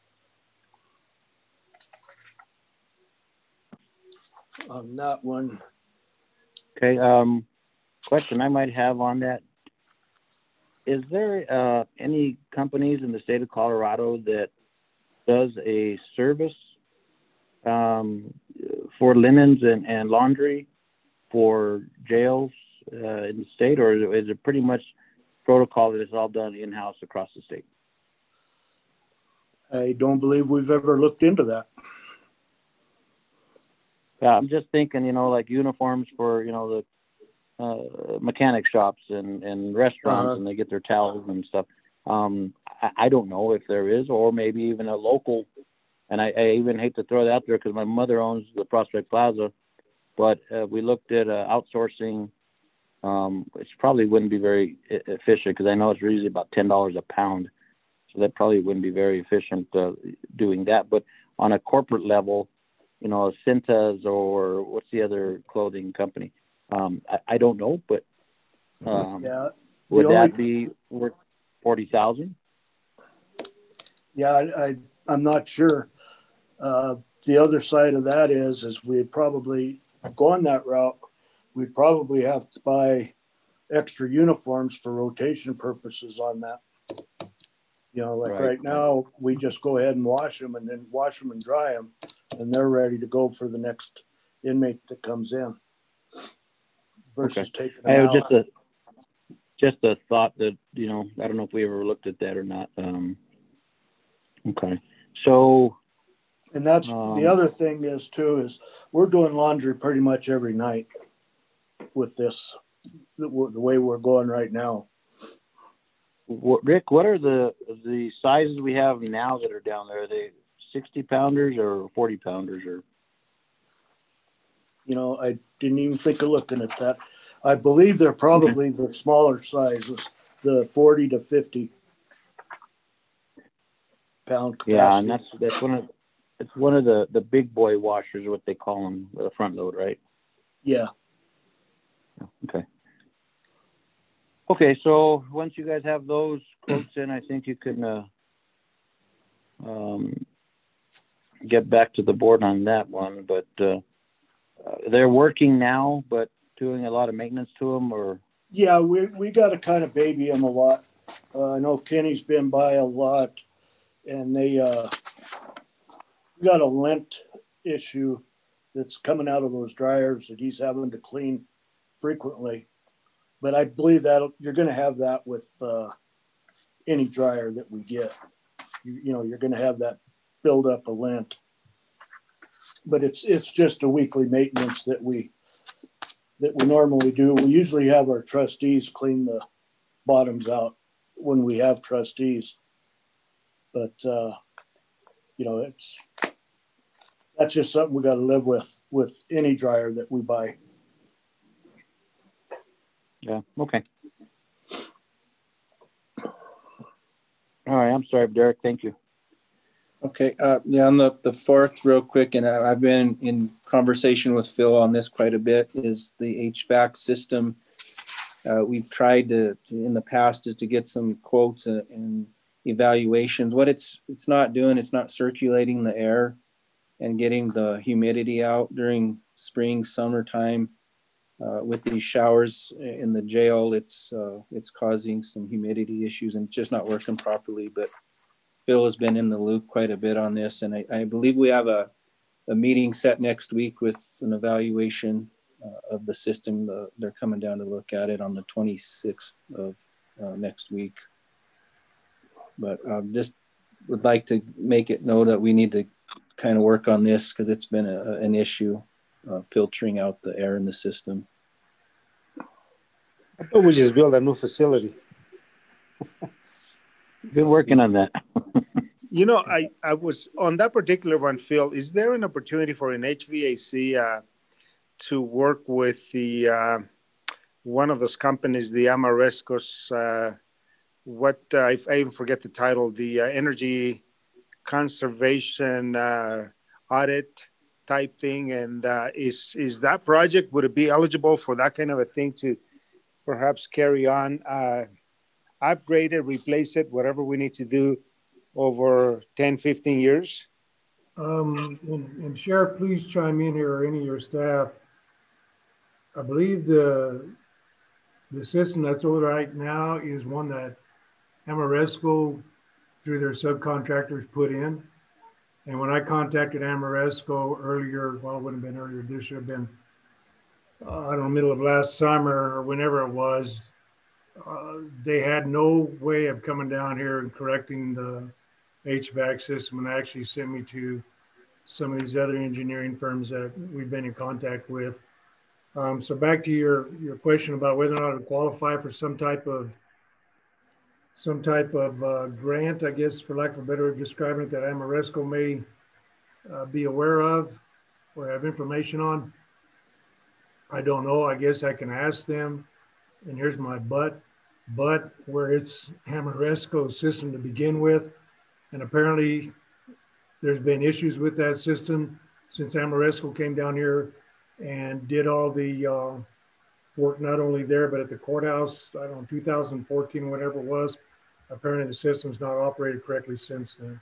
H: On that one.
B: Okay. Um, question I might have on that. Is there uh, any companies in the state of Colorado that does a service um, for linens and, and laundry for jails uh, in the state, or is it pretty much protocol that is all done in-house across the state?
H: I don't believe we've ever looked into that.
B: Yeah, I'm just thinking, you know, like uniforms for, you know, the uh, mechanic shops and, and restaurants,
H: uh-huh.
B: and they get their towels and stuff. Um, I, I don't know if there is, or maybe even a local, and I, I even hate to throw that out there because my mother owns the Prospect Plaza, but uh, we looked at uh, outsourcing, um, which probably wouldn't be very efficient because I know it's usually about ten dollars a pound. So that probably wouldn't be very efficient uh, doing that. But on a corporate level, you know, Cintas or what's the other clothing company? Um, I, I don't know, but um,
H: yeah,
B: would
H: only,
B: that be worth forty thousand?
H: Yeah, I, I, I'm not sure. Uh, the other side of that is, is we'd probably gone that route. We'd probably have to buy extra uniforms for rotation purposes on that. You know, like right, right now, we just go ahead and wash them and then wash them and dry them, and they're ready to go for the next inmate that comes in. Versus okay. taking them
B: I
H: out.
B: Just a, just a thought that, you know, I don't know if we ever looked at that or not. Um, okay. So.
H: And that's
B: um,
H: the other thing is too, is we're doing laundry pretty much every night with this, the, the way we're going right now.
B: What, Rick, what are the the sizes we have now that are down there? Are they sixty pounders or forty pounders or?
H: You know, I didn't even think of looking at that. I believe they're probably okay. the smaller sizes, the forty to fifty pound capacity.
B: Yeah, and that's that's one of it's one of the, the big boy washers, what they call them, the front load, right?
H: Yeah.
B: Okay. Okay, so once you guys have those quotes in, I think you can uh, um, get back to the board on that one. But uh, uh, they're working now, but doing a lot of maintenance to them, or?
H: Yeah, we we got to kind of baby them a lot. Uh, I know Kenny's been by a lot, and they uh, got a lint issue that's coming out of those dryers that he's having to clean frequently. But I believe that you're going to have that with uh, any dryer that we get. You, you know, you're going to have that build up of lint. But it's it's just a weekly maintenance that we that we normally do. We usually have our trustees clean the bottoms out when we have trustees. But uh, you know, it's that's just something we got to live with with any dryer that we buy.
B: Yeah. Okay. All right. I'm sorry, Derek. Thank you.
F: Okay. Uh, yeah, on the, the fourth, real quick, and I, I've been in conversation with Phil on this quite a bit, is the H V A C system. Uh, we've tried to, to, in the past, is to get some quotes and, and evaluations. What it's it's not doing, it's not circulating the air and getting the humidity out during spring, summertime. Uh, with these showers in the jail, it's uh, it's causing some humidity issues, and it's just not working properly. But Phil has been in the loop quite a bit on this, and I, I believe we have a, a meeting set next week with an evaluation uh, of the system. The, they're coming down to look at it on the twenty-sixth of uh, next week. But um, just would like to make it know that we need to kind of work on this because it's been a, an issue. Uh, filtering out the air in the system.
D: I thought we just built a new facility.
B: Been working on that.
D: You know, I, I was on that particular one, Phil. Is there an opportunity for an H V A C uh, to work with the uh, one of those companies, the Ameresco's, uh, what uh, I, I even forget the title, the uh, energy conservation uh, audit type thing, and uh, is is that project, would it be eligible for that kind of a thing to perhaps carry on, uh, upgrade it, replace it, whatever we need to do over ten, fifteen years?
E: Um, and, and Sheriff, please chime in here, or any of your staff. I believe the the system that's over right now is one that Ameresco, through their subcontractors, put in. And when I contacted Ameresco earlier, well, it wouldn't have been earlier, this should have been, uh, I don't know, middle of last summer or whenever it was, uh, they had no way of coming down here and correcting the H V A C system, and actually sent me to some of these other engineering firms that we've been in contact with. Um, so back to your, your question about whether or not to qualify for some type of some type of uh, grant, I guess, for lack of a better way of describing it, that Ameresco may uh, be aware of or have information on. I don't know. I guess I can ask them. And here's my but, but where it's Ameresco's system to begin with. And apparently there's been issues with that system since Ameresco came down here and did all the uh, work, not only there, but at the courthouse, I don't know, two thousand fourteen, whatever it was. Apparently the system's not operated correctly since then.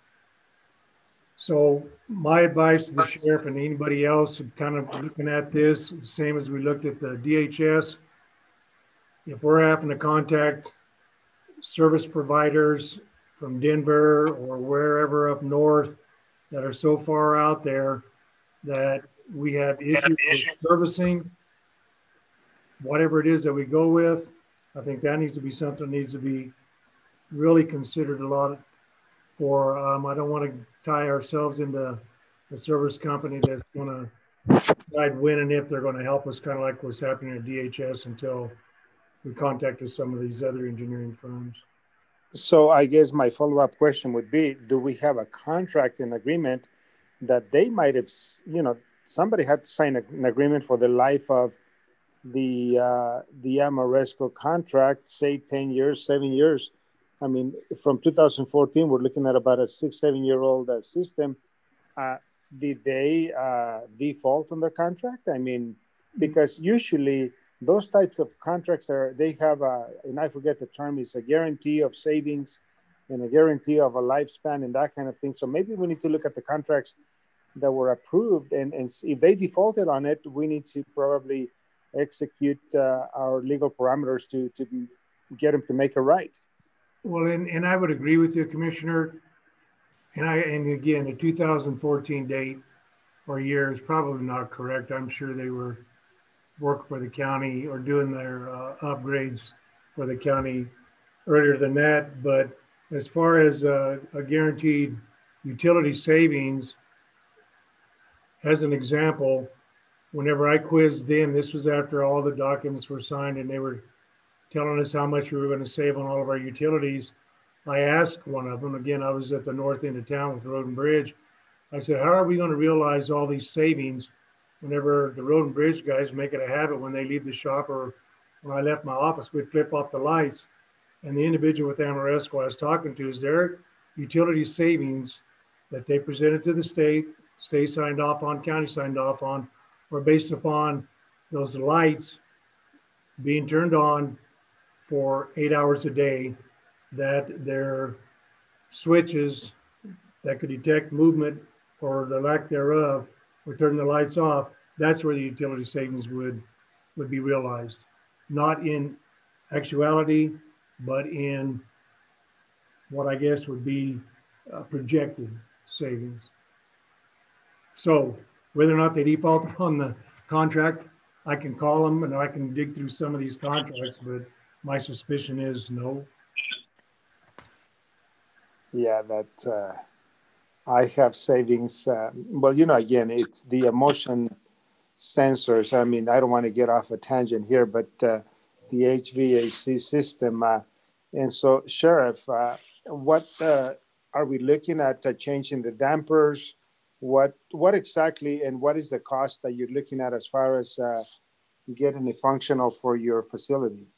E: So my advice to the sheriff and anybody else kind of looking at this, the same as we looked at the D H S, if we're having to contact service providers from Denver or wherever up north that are so far out there that we have issues with servicing, whatever it is that we go with, I think that needs to be something that needs to be really considered a lot for. Um, I don't want to tie ourselves into a service company that's going to decide when and if they're going to help us, kind of like what's happening at D H S, until we contacted some of these other engineering firms.
D: So I guess my follow-up question would be, do we have a contract and agreement that they might have, you know, somebody had to sign an agreement for the life of the uh, the Ameresco contract, say ten years, seven years. I mean, from two thousand fourteen, we're looking at about a six, seven year old uh, system. Uh, did they uh, default on their contract? I mean, because usually those types of contracts are, they have a, and I forget the term, is a guarantee of savings and a guarantee of a lifespan and that kind of thing. So maybe we need to look at the contracts that were approved, and, and if they defaulted on it, we need to probably execute uh, our legal parameters to, to get them to make it right.
E: Well, and, and I would agree with you, Commissioner. And I, and again, the two thousand fourteen date or year is probably not correct. I'm sure they were working for the county or doing their uh, upgrades for the county earlier than that. But as far as uh, a guaranteed utility savings, as an example, whenever I quizzed them, this was after all the documents were signed and they were telling us how much we were going to save on all of our utilities. I asked one of them, again, I was at the north end of town with Road and Bridge. I said, how are we going to realize all these savings whenever the Road and Bridge guys make it a habit when they leave the shop, or when I left my office, we'd flip off the lights. And the individual with Amoresco I was talking to is their utility savings that they presented to the state, state signed off on, county signed off on, were based upon those lights being turned on for eight hours a day, that their switches that could detect movement or the lack thereof would turn the lights off. That's where the utility savings would, would be realized. Not in actuality, but in what I guess would be uh, projected savings. So whether or not they default on the contract, I can call them and I can dig through some of these contracts, but my suspicion is no.
D: Yeah, that uh, I have savings. Uh, well, you know, again, it's the emotion sensors. I mean, I don't want to get off a tangent here, but uh, the H V A C system. Uh, and so, Sheriff, uh, what uh, are we looking at uh, changing the dampers? What what exactly, and what is the cost that you're looking at as far as uh, getting it functional for your facility?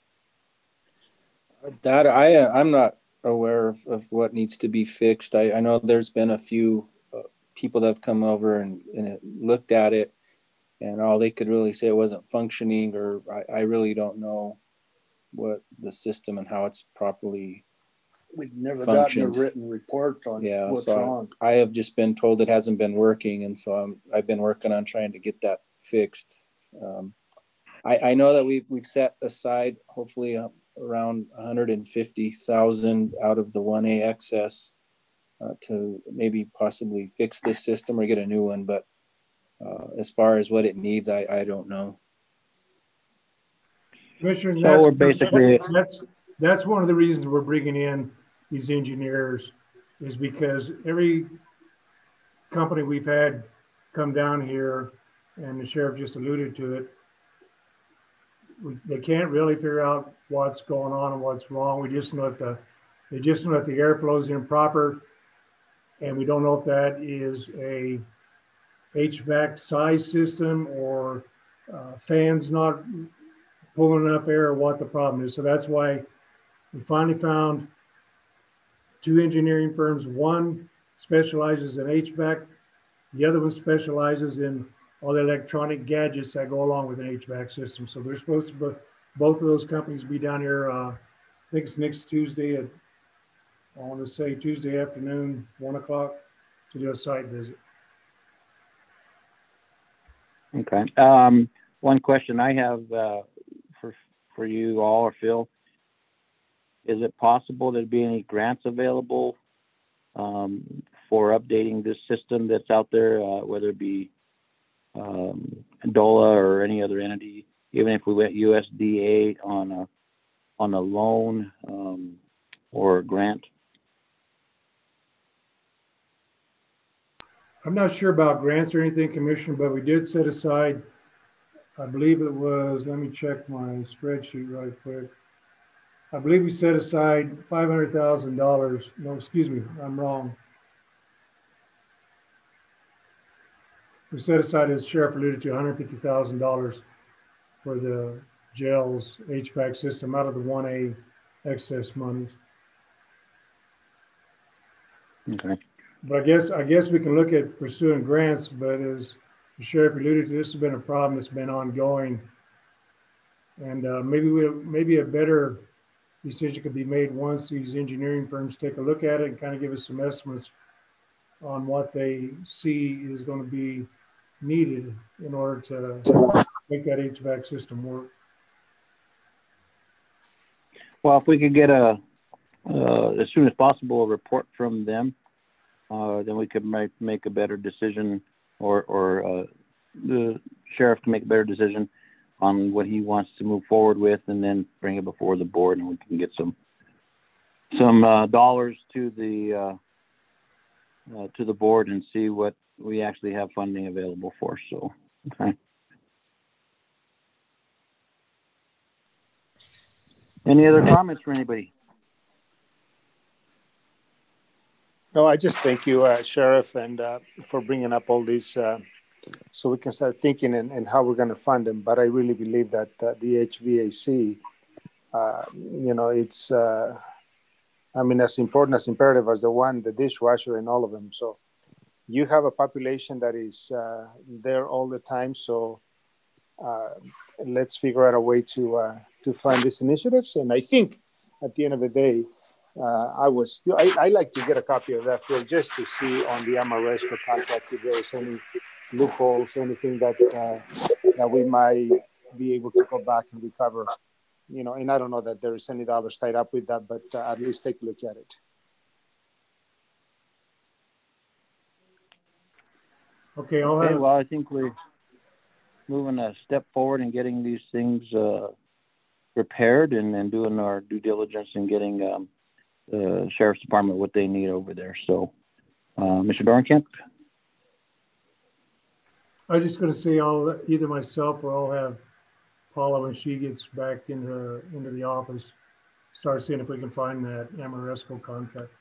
F: That I uh, I'm not aware of, of what needs to be fixed. I, I know there's been a few uh, people that have come over and, and it looked at it, and all they could really say it wasn't functioning, or I, I really don't know what the system and how it's properly
H: We've never
F: functioned.
H: gotten a written report on
F: yeah,
H: what's
F: so
H: wrong.
F: I, I have just been told it hasn't been working, and so I'm, I've been working on trying to get that fixed. Um, I, I know that we've, we've set aside hopefully uh, around one hundred fifty thousand out of the one A excess uh, to maybe possibly fix this system or get a new one. But uh, as far as what it needs, I, I don't know.
E: Commissioner,
B: So
E: that's,
B: we're basically-
E: that's, that's one of the reasons we're bringing in these engineers, is because every company we've had come down here, and the sheriff just alluded to it, we, they can't really figure out what's going on and what's wrong. We just know that the, they just know that the airflow is improper, and we don't know if that is a H V A C size system or uh, fans not pulling enough air, or what the problem is. So that's why we finally found two engineering firms. One specializes in H V A C. The other one specializes in all the electronic gadgets that go along with an H V A C system. So they're supposed to, be, both of those companies be down here, uh, I think it's next Tuesday at, I want to say Tuesday afternoon, one o'clock, to do a site visit.
B: Okay. Um, one question I have uh, for for you all, or Phil, is it possible there'd be any grants available um, for updating this system that's out there, uh, whether it be um, DOLA or any other entity, even if we went U S D A on a on a loan um, or a grant?
E: I'm not sure about grants or anything, Commissioner, but we did set aside, I believe it was, let me check my spreadsheet right quick. I believe we set aside five hundred thousand dollars. No, excuse me, I'm wrong. We set aside, as Sheriff alluded to, one hundred fifty thousand dollars for the jail's H V A C system out of the one A excess monies.
B: Okay.
E: But I guess I guess we can look at pursuing grants, but as the Sheriff alluded to, this has been a problem that's been ongoing. And uh, maybe we maybe a better decision could be made once these engineering firms take a look at it and kind of give us some estimates on what they see is going to be needed in order to make that H V A C system work.
B: Well, if we could get a, uh, as soon as possible, a report from them, uh, then we could make, make a better decision, or, or uh, the sheriff can make a better decision on what he wants to move forward with, and then bring it before the board, and we can get some some uh, dollars to the uh, uh, to the board and see what we actually have funding available for. So, okay. Any other comments from anybody?
D: No, I just thank you, uh, Sheriff, and uh, for bringing up all these uh, so we can start thinking and, and how we're going to fund them. But I really believe that uh, the H V A C, uh, you know, it's, uh, I mean, as important, as imperative as the one, the dishwasher and all of them. So you have a population that is uh, there all the time. So uh, let's figure out a way to, uh, to fund these initiatives. And I think at the end of the day, uh, I was still, I, I like to get a copy of that bill just to see on the Ameresco contract if there is any loopholes, anything that uh, that we might be able to go back and recover, you know. And I don't know that there is any dollars tied up with that, but uh, at least take a look at it.
E: Okay, I'll
B: Okay,
E: have,
B: well, I think we're moving a step forward and getting these things uh, repaired, and, and doing our due diligence and getting um, the Sheriff's Department what they need over there. So, uh, Mister Dornkamp?
E: I was just going to say, I'll either myself or I'll have Paula, when she gets back into into the office, start seeing if we can find that Ameresco contract.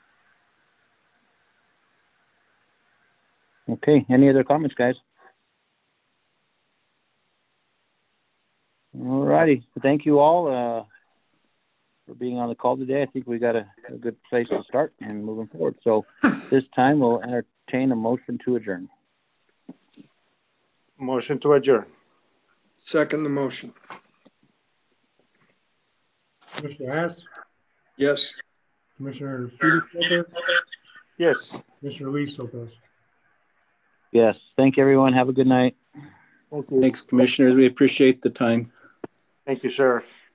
B: Okay, any other comments, guys? All righty. Thank you all uh, for being on the call today. I think we got a, a good place to start and moving forward. So this time we'll entertain a motion to adjourn.
D: Motion to adjourn.
C: Second the motion.
E: Commissioner Haas,
C: Yes.
E: Commissioner Felix Lopez,
D: Yes.
E: Commissioner Luis Lopez.
B: Yes, thank you, everyone. Have a good night.
D: Thank you.
F: Thanks, commissioners. We appreciate the time.
D: Thank you, Sheriff.